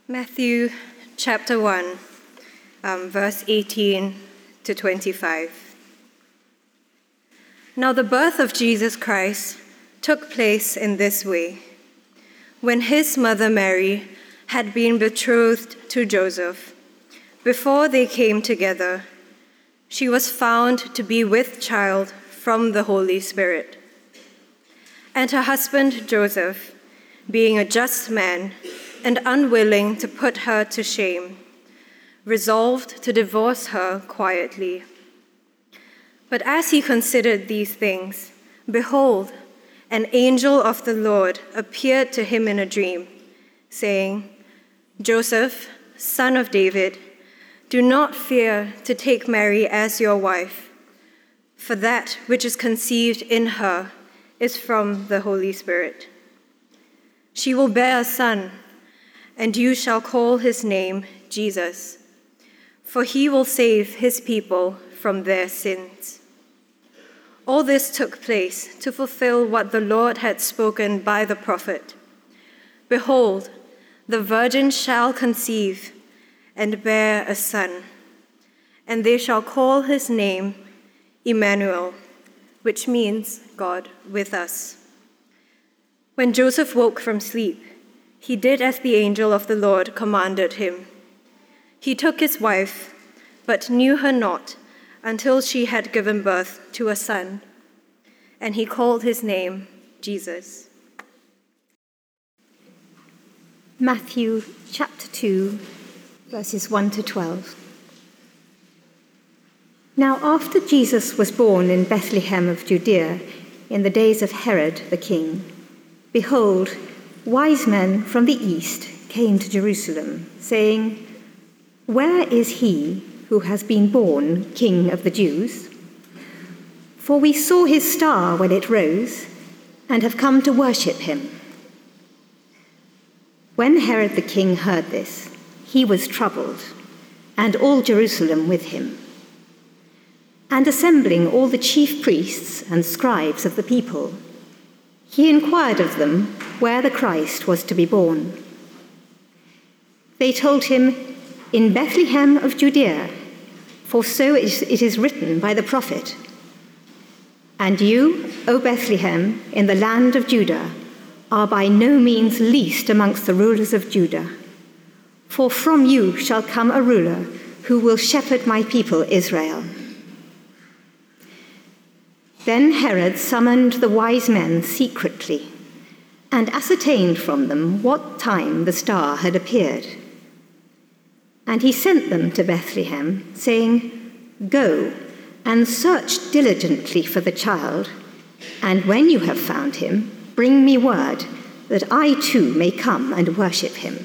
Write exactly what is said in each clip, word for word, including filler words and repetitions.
Matthew chapter one, um, verse eighteen to twenty-five. Now the birth of Jesus Christ took place in this way. When his mother Mary had been betrothed to Joseph, before they came together, she was found to be with child from the Holy Spirit. And her husband Joseph, being a just man and unwilling to put her to shame, resolved to divorce her quietly. But as he considered these things, behold, an angel of the Lord appeared to him in a dream, saying, Joseph, son of David, do not fear to take Mary as your wife, for that which is conceived in her is from the Holy Spirit. She will bear a son, and you shall call his name Jesus, for he will save his people from their sins. All this took place to fulfill what the Lord had spoken by the prophet. Behold, the virgin shall conceive and bear a son, and they shall call his name Emmanuel, which means God with us. When Joseph woke from sleep, he did as the angel of the Lord commanded him. He took his wife, but knew her not until she had given birth to a son, and he called his name Jesus. Matthew chapter two, verses one to twelve. Now after Jesus was born in Bethlehem of Judea, in the days of Herod the king, behold, wise men from the east came to Jerusalem, saying, Where is he who has been born King of the Jews? For we saw his star when it rose, and have come to worship him. When Herod the king heard this, he was troubled, and all Jerusalem with him. And assembling all the chief priests and scribes of the people, he inquired of them where the Christ was to be born. They told him, In Bethlehem of Judea, for so it is written by the prophet, And you, O Bethlehem, in the land of Judah, are by no means least amongst the rulers of Judah. For from you shall come a ruler who will shepherd my people Israel. Then Herod summoned the wise men secretly and ascertained from them what time the star had appeared. And he sent them to Bethlehem, saying, Go and search diligently for the child, and when you have found him, bring me word, that I too may come and worship him.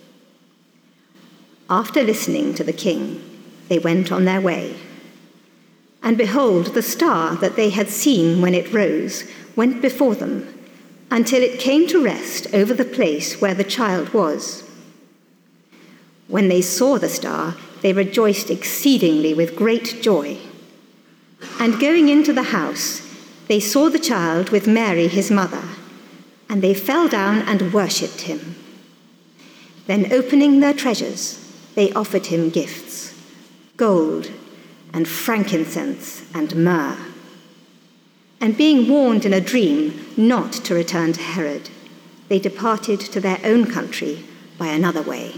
After listening to the king, they went on their way. And behold, the star that they had seen when it rose went before them, until it came to rest over the place where the child was. When they saw the star, they rejoiced exceedingly with great joy. And going into the house, they saw the child with Mary his mother, and they fell down and worshipped him. Then opening their treasures, they offered him gifts, gold and frankincense and myrrh. And being warned in a dream not to return to Herod, they departed to their own country by another way.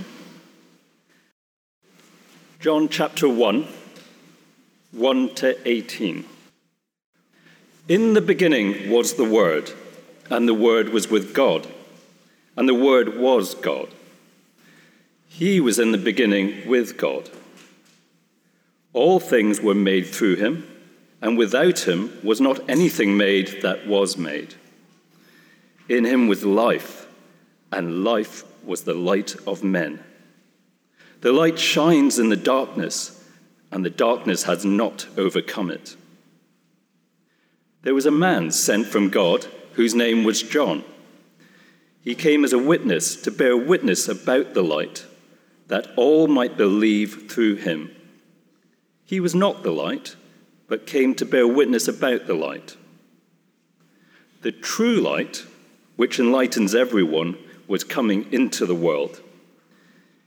John chapter one, one to eighteen. In the beginning was the Word, and the Word was with God, and the Word was God. He was in the beginning with God. All things were made through him, and without him was not anything made that was made. In him was life, and life was the light of men. The light shines in the darkness, and the darkness has not overcome it. There was a man sent from God whose name was John. He came as a witness to bear witness about the light, that all might believe through him. He was not the light, but came to bear witness about the light. The true light, which enlightens everyone, was coming into the world.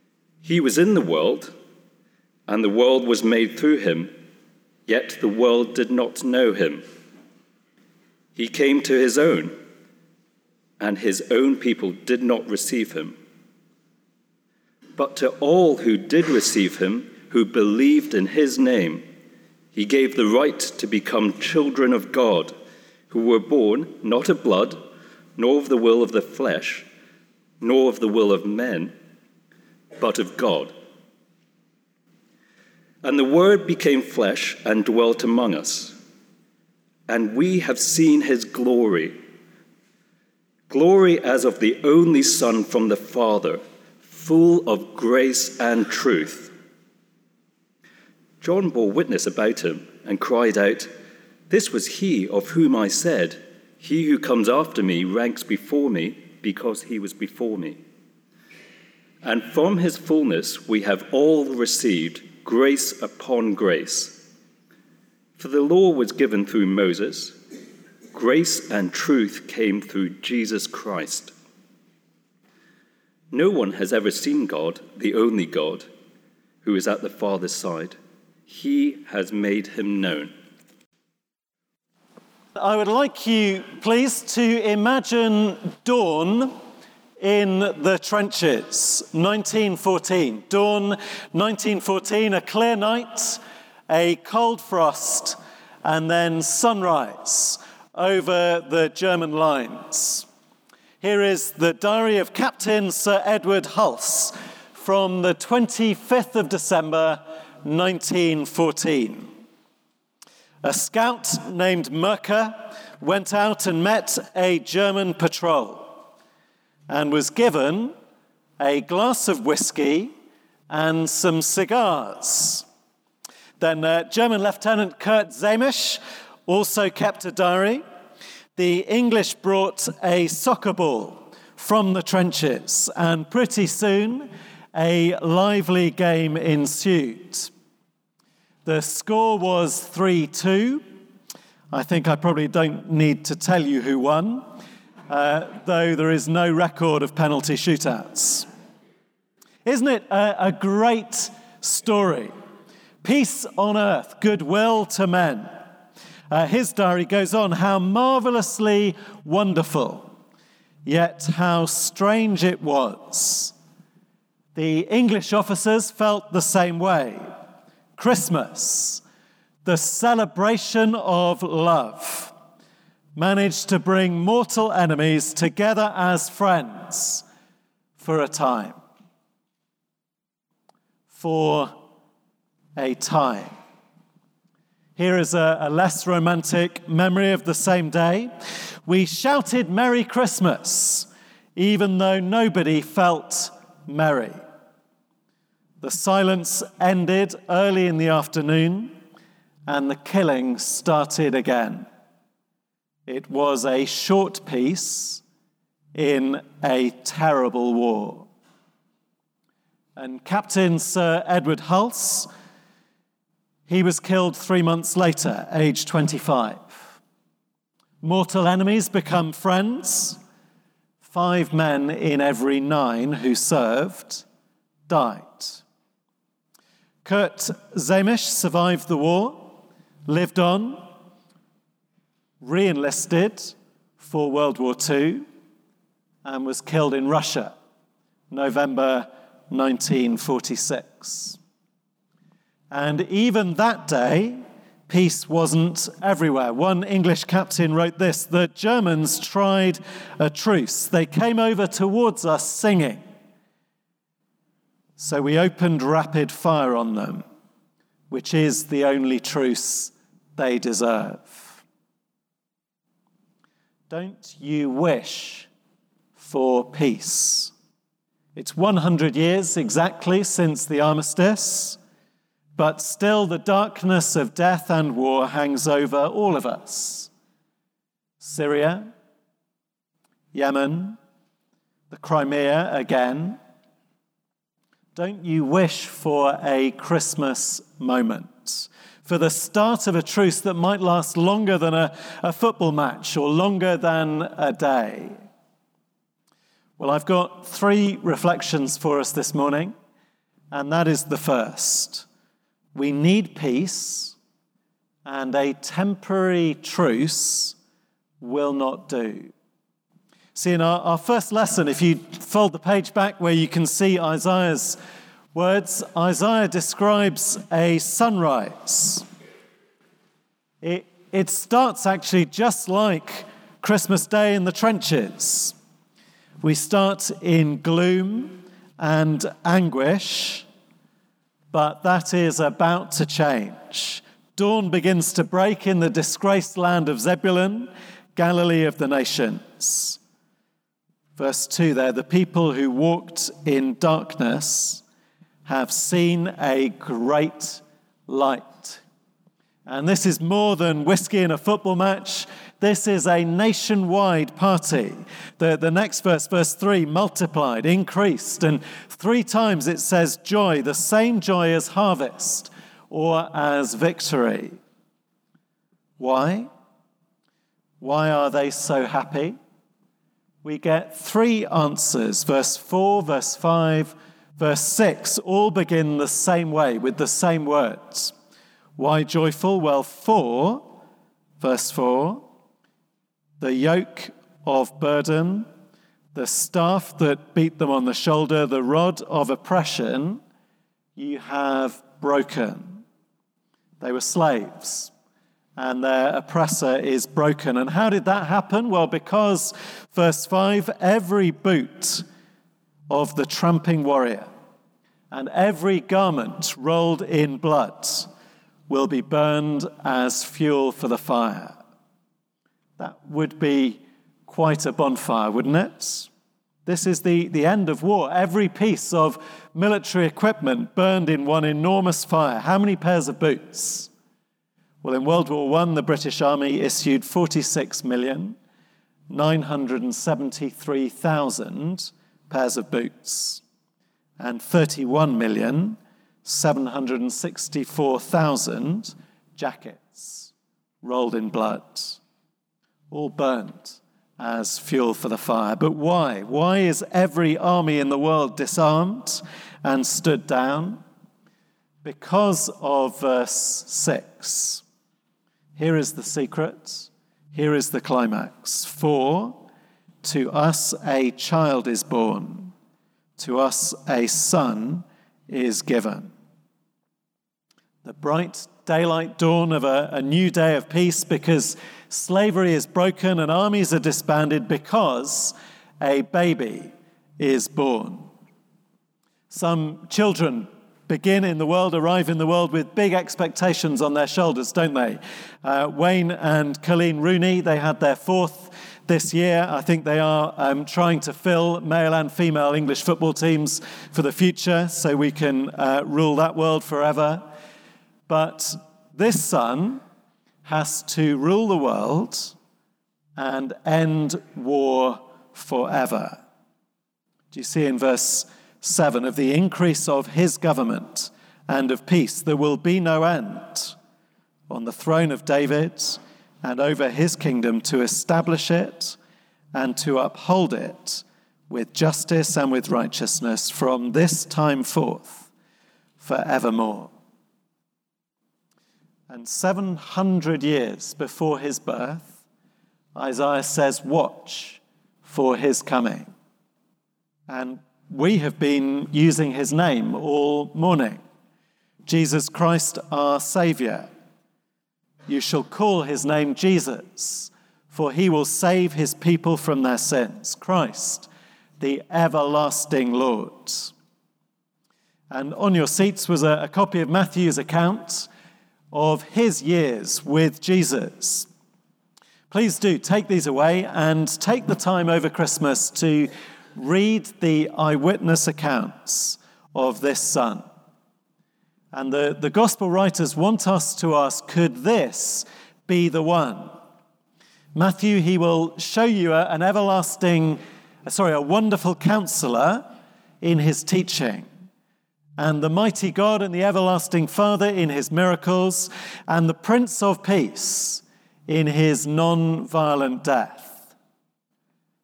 He was in the world, and the world was made through him, yet the world did not know him. He came to his own, and his own people did not receive him. But to all who did receive him, who believed in his name, he gave the right to become children of God, who were born not of blood, nor of the will of the flesh, nor of the will of men, but of God. And the Word became flesh and dwelt among us, and we have seen his glory, glory as of the only Son from the Father, full of grace and truth. John bore witness about him and cried out, "This was he of whom I said, 'He who comes after me ranks before me, because he was before me.' And from his fullness we have all received grace upon grace. For the law was given through Moses, grace and truth came through Jesus Christ. No one has ever seen God, the only God, who is at the Father's side. He has made him known." I would like you, please, to imagine dawn in the trenches, nineteen fourteen. Dawn, nineteen fourteen, a clear night, a cold frost, and then sunrise over the German lines. Here is the diary of Captain Sir Edward Hulse from the twenty-fifth of December, nineteen fourteen. A scout named Merker went out and met a German patrol and was given a glass of whiskey and some cigars. Then uh, German Lieutenant Kurt Zamisch also kept a diary. The English brought a soccer ball from the trenches, and pretty soon a lively game ensued. The score was three two. I think I probably don't need to tell you who won, uh, though there is no record of penalty shootouts. Isn't it a, a great story? Peace on earth, goodwill to men. Uh, his diary goes on, how marvelously wonderful, yet how strange it was. The English officers felt the same way. Christmas, the celebration of love, managed to bring mortal enemies together as friends for a time. For a time. Here is a, a less romantic memory of the same day. We shouted Merry Christmas, even though nobody felt merry. The silence ended early in the afternoon, and the killing started again. It was a short peace in a terrible war. And Captain Sir Edward Hulse, he was killed three months later, aged twenty-five. Mortal enemies become friends. Five men in every nine who served died. Kurt Zamisch survived the war, lived on, re-enlisted for World War Two, and was killed in Russia, November nineteen forty-six. And even that day, peace wasn't everywhere. One English captain wrote this: the Germans tried a truce. They came over towards us singing. So we opened rapid fire on them, which is the only truce they deserve. Don't you wish for peace? It's one hundred years exactly since the armistice, but still the darkness of death and war hangs over all of us. Syria, Yemen, the Crimea again. Don't you wish for a Christmas moment, for the start of a truce that might last longer than a, a football match or longer than a day? Well, I've got three reflections for us this morning and that is the first. We need peace, and a temporary truce will not do. See, in our, our first lesson, if you fold the page back where you can see Isaiah's words, Isaiah describes a sunrise. It, it starts actually just like Christmas Day in the trenches. We start in gloom and anguish, but that is about to change. Dawn begins to break in the disgraced land of Zebulun, Galilee of the nations. Verse two there, the people who walked in darkness have seen a great light. And this is more than whiskey in a football match. This is a nationwide party. The, the next verse, verse three, multiplied, increased, and three times it says joy, the same joy as harvest or as victory. Why? Why are they so happy? We get three answers. Verse four, verse five, verse six, all begin the same way with the same words. Why joyful? Well, for, verse four, the yoke of burden, the staff that beat them on the shoulder, the rod of oppression, you have broken. They were slaves, and their oppressor is broken. And how did that happen? Well, because, verse five, every boot of the tramping warrior and every garment rolled in blood will be burned as fuel for the fire. That would be quite a bonfire, wouldn't it? This is the, the end of war. Every piece of military equipment burned in one enormous fire. How many pairs of boots? Well, in World War One, the British Army issued forty-six million nine hundred seventy-three thousand pairs of boots and thirty-one million seven hundred sixty-four thousand jackets rolled in blood, all burnt as fuel for the fire. But why? Why is every army in the world disarmed and stood down? Because of verse six. Here is the secret. Here is the climax. For to us a child is born, to us a son is given. The bright daylight dawn of a, a new day of peace, because slavery is broken and armies are disbanded, because a baby is born. Some children begin in the world, arrive in the world with big expectations on their shoulders, don't they? Uh, Wayne and Colleen Rooney, they had their fourth this year. I think they are um, trying to fill male and female English football teams for the future so we can uh, rule that world forever. But this son has to rule the world and end war forever. Do you see in verse seven, of the increase of his government and of peace there will be no end on the throne of David and over his kingdom, to establish it and to uphold it with justice and with righteousness from this time forth forevermore. And seven hundred years before his birth, Isaiah says, watch for his coming. And we have been using his name all morning. Jesus Christ, our Saviour. You shall call his name Jesus, for he will save his people from their sins. Christ, the everlasting Lord. And on your seats was a, a copy of Matthew's account of his years with Jesus. Please do take these away and take the time over Christmas to read the eyewitness accounts of this son. And the, the gospel writers want us to ask, could this be the one? Matthew, he will show you a, an everlasting, sorry, a wonderful counselor in his teaching, and the mighty God and the everlasting Father in his miracles, and the Prince of Peace in his non-violent death.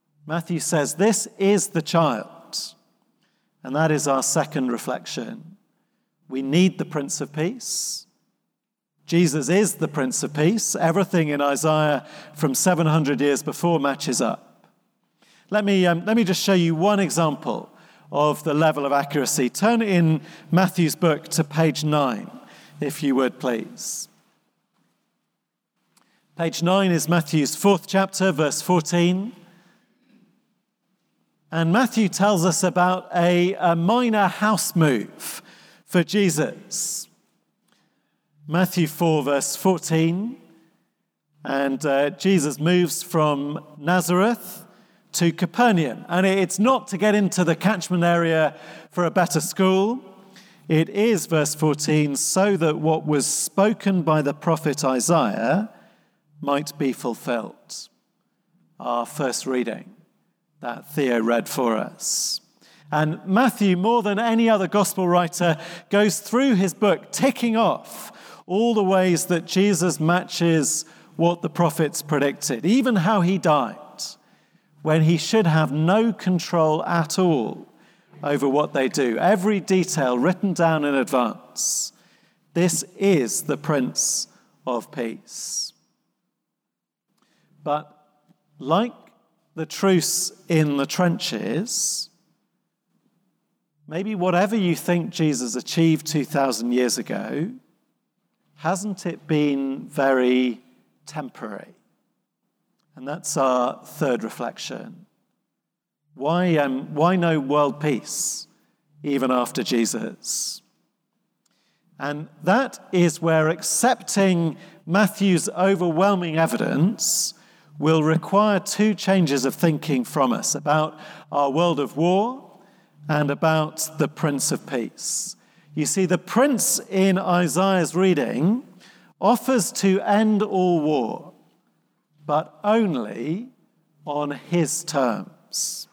Matthew says this is the child, and that is our second reflection. We need the Prince of Peace. Jesus is the Prince of Peace. Everything in Isaiah from seven hundred years before matches up. Let me, um, let me just show you one example of the level of accuracy. Turn in Matthew's book to page nine, if you would, please. Page nine is Matthew's fourth chapter, verse fourteen. And Matthew tells us about a, a minor house move for Jesus. Matthew four, verse fourteen. And uh, Jesus moves from Nazareth to Capernaum. And it's not to get into the catchment area for a better school. It is, verse fourteen, so that what was spoken by the prophet Isaiah might be fulfilled. Our first reading that Theo read for us. And Matthew, more than any other gospel writer, goes through his book ticking off all the ways that Jesus matches what the prophets predicted, even how he died, when he should have no control at all over what they do. Every detail written down in advance. This is the Prince of Peace. But like the truce in the trenches, maybe whatever you think Jesus achieved two thousand years ago, hasn't it been very temporary? And that's our third reflection. Why, um, why no world peace, even after Jesus? And that is where accepting Matthew's overwhelming evidence will require two changes of thinking from us about our world of war and about the Prince of Peace. You see, the Prince in Isaiah's reading offers to end all war, but only on his terms.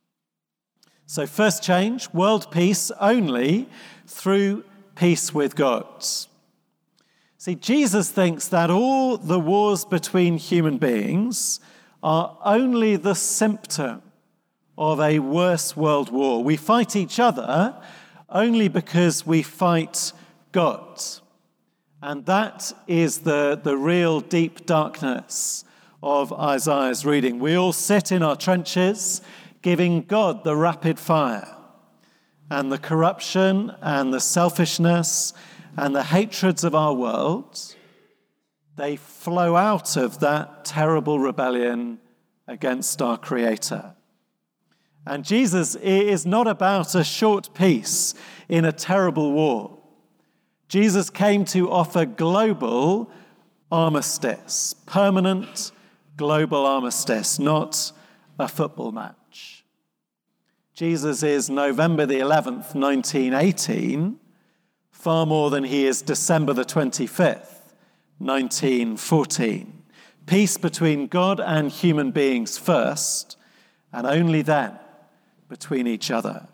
So first change, world peace only through peace with God. See, Jesus thinks that all the wars between human beings are only the symptom of a worse world war. We fight each other only because we fight God. And that is the, the real deep darkness of Isaiah's reading. We all sit in our trenches, giving God the rapid fire. And the corruption and the selfishness and the hatreds of our world, they flow out of that terrible rebellion against our Creator. And Jesus is not about a short peace in a terrible war. Jesus came to offer global armistice, permanent global armistice, not a football match. Jesus is November the eleventh, nineteen eighteen, far more than he is December the twenty-fifth, nineteen fourteen. Peace between God and human beings first, and only then between each other.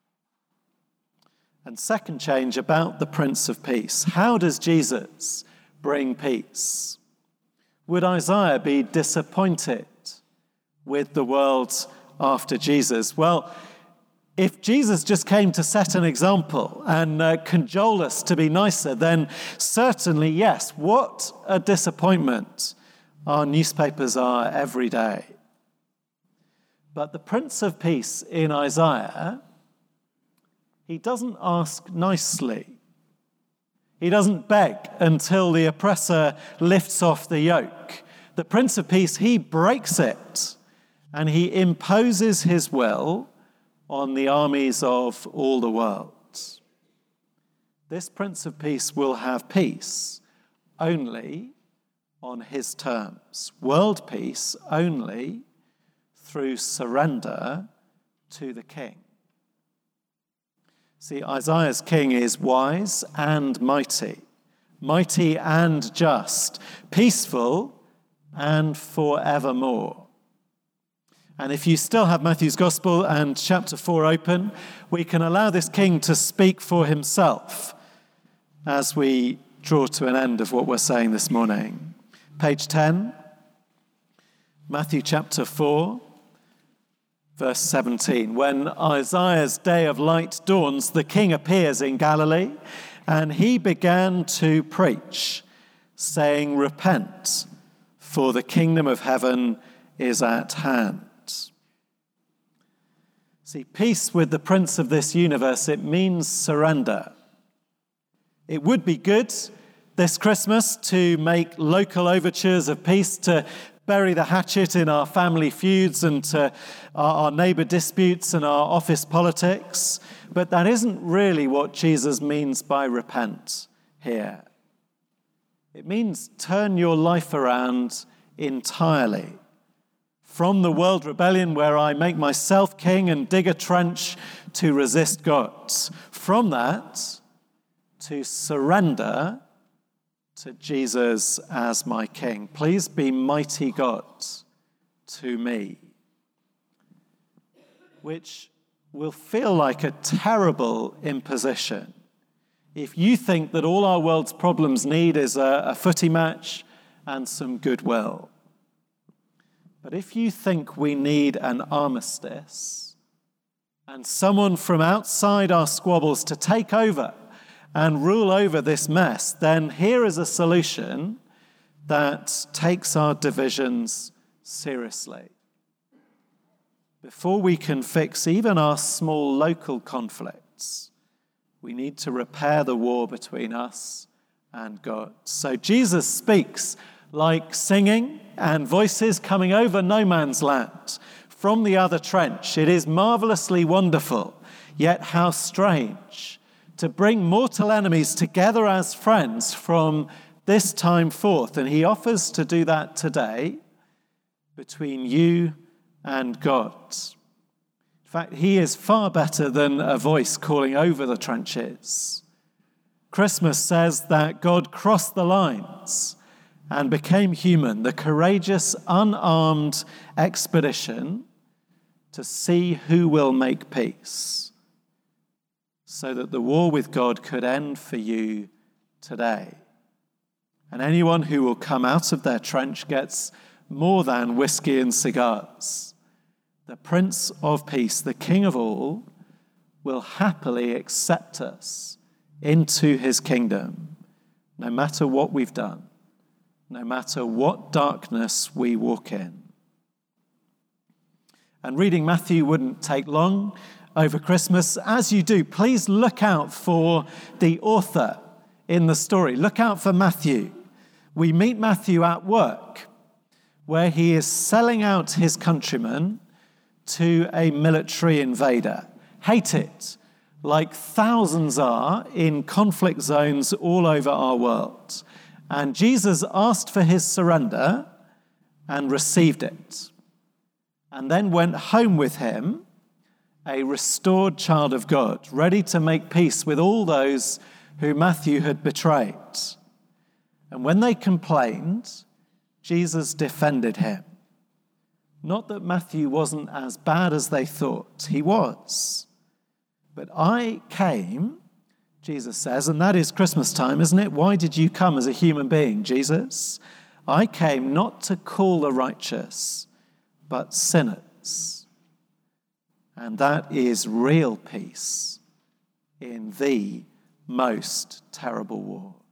And second change about the Prince of Peace. How does Jesus bring peace? Would Isaiah be disappointed with the world after Jesus? Well, if Jesus just came to set an example and uh, cajole us to be nicer, then certainly yes. What a disappointment our newspapers are every day. But the Prince of Peace in Isaiah, he doesn't ask nicely. He doesn't beg until the oppressor lifts off the yoke. The Prince of Peace, he breaks it, and he imposes his will on the armies of all the world. This Prince of Peace will have peace only on his terms. World peace only through surrender to the king. See, Isaiah's king is wise and mighty, mighty and just, peaceful and forevermore. And if you still have Matthew's Gospel and chapter four open, we can allow this king to speak for himself as we draw to an end of what we're saying this morning. Page ten, Matthew chapter four, verse seventeen. When Isaiah's day of light dawns, the king appears in Galilee, and he began to preach, saying, "Repent, for the kingdom of heaven is at hand." See, peace with the prince of this universe, it means surrender. It would be good this Christmas to make local overtures of peace, to bury the hatchet in our family feuds and to our, our neighbor disputes and our office politics. But that isn't really what Jesus means by repent here. It means turn your life around entirely. From the world rebellion where I make myself king and dig a trench to resist God. From that to surrender to Jesus as my king. Please be mighty God to me. Which will feel like a terrible imposition. If you think that all our world's problems need is a, a footy match and some goodwill. But if you think we need an armistice and someone from outside our squabbles to take over and rule over this mess, then here is a solution that takes our divisions seriously. Before we can fix even our small local conflicts, we need to repair the war between us and God. So Jesus speaks like singing and voices coming over no man's land from the other trench. It is marvelously wonderful, yet how strange to bring mortal enemies together as friends from this time forth. And he offers to do that today between you and God. In fact, he is far better than a voice calling over the trenches. Christmas says that God crossed the lines and became human, the courageous, unarmed expedition to see who will make peace, so that the war with God could end for you today. And anyone who will come out of their trench gets more than whiskey and cigars. The Prince of Peace, the King of all, will happily accept us into his kingdom, no matter what we've done, no matter what darkness we walk in. And reading Matthew wouldn't take long over Christmas. As you do, please look out for the author in the story. Look out for Matthew. We meet Matthew at work, where he is selling out his countrymen to a military invader. Hate it, like thousands are in conflict zones all over our world. And Jesus asked for his surrender and received it, and then went home with him, a restored child of God, ready to make peace with all those who Matthew had betrayed. And when they complained, Jesus defended him. Not that Matthew wasn't as bad as they thought. He was. But I came, Jesus says, and that is Christmas time, isn't it? Why did you come as a human being, Jesus? I came not to call the righteous, but sinners. And that is real peace in the most terrible war.